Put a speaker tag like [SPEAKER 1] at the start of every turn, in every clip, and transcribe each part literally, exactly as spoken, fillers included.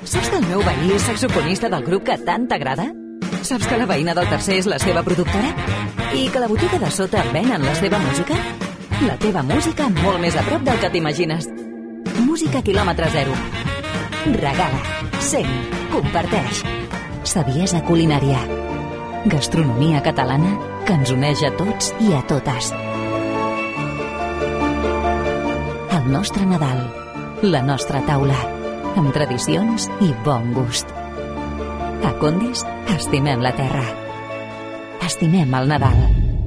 [SPEAKER 1] Saps que el meu veí és saxofonista del grup que tant t'agrada? Saps que la veïna del tercer és la seva productora? I que la botiga de sota venen la seva música? La teva música molt més a prop del que t'imagines. Música quilòmetre zero. Regala, sent, comparteix. Saviesa culinària. Gastronomia catalana que ens uneix a tots i a totes. El nostre Nadal, la nostra taula, amb tradicions i bon gust. A Condis estimem la terra. Estimem el Nadal.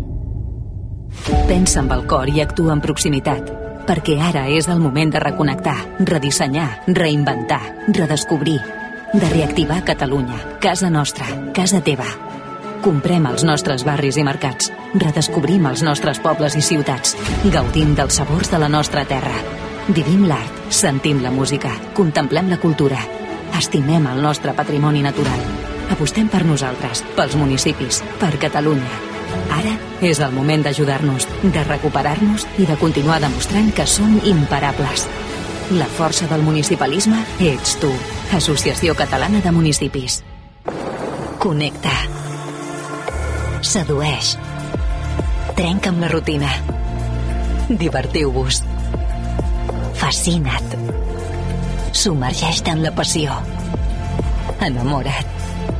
[SPEAKER 1] Pensa amb el cor i actua amb proximitat, perquè ara és el moment de reconnectar, redissenyar, reinventar, redescobrir, de reactivar Catalunya, casa nostra, casa teva. Comprem els nostres barris i mercats, redescobrim els nostres pobles i ciutats, gaudim dels sabors de la nostra terra. Vivim l'art, sentim la música, contemplem la cultura, estimem el nostre patrimoni natural. Apostem per nosaltres, pels municipis, per Catalunya. Ara és el moment d'ajudar-nos, de recuperar-nos i de continuar demostrant que som imparables. La força del municipalisme ets tu. Associació Catalana de Municipis. Connecta. Sedueix. Trenca amb la rutina. Divertiu-vos. Fascina't. Submergeix-te en la passió. Enamora't.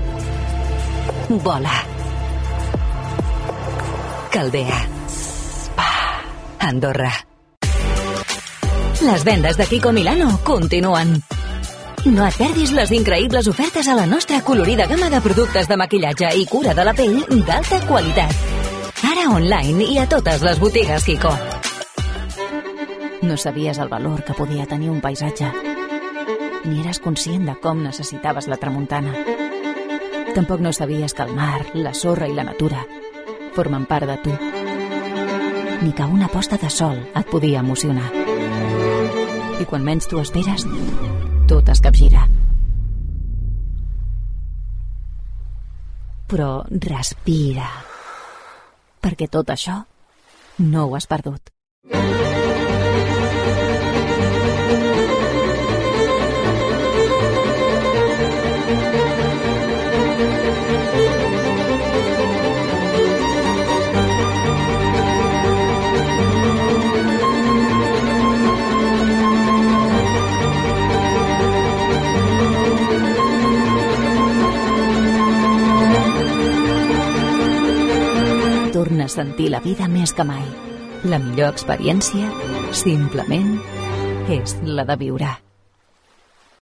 [SPEAKER 1] Vola. Caldea. Spa. Andorra. Les vendes de Kiko Milano continuen. No et perdis les increïbles ofertes a la nostra colorida gamma de productes de maquillatge i cura de la pell d'alta qualitat. Ara online i a totes les botigues Kiko. No sabies el valor que podia tenir un paisatge, ni eres conscient de com necessitaves la tramuntana. Tampoc no sabies que el mar, la sorra i la natura formen part de tu, ni que una posta de sol et podia emocionar. I quan menys t'ho esperes, tot es capgira. Però respira, perquè tot això no ho has perdut. Torna a sentir la vida més que mai. La millor experiència, simplement, és la de viure.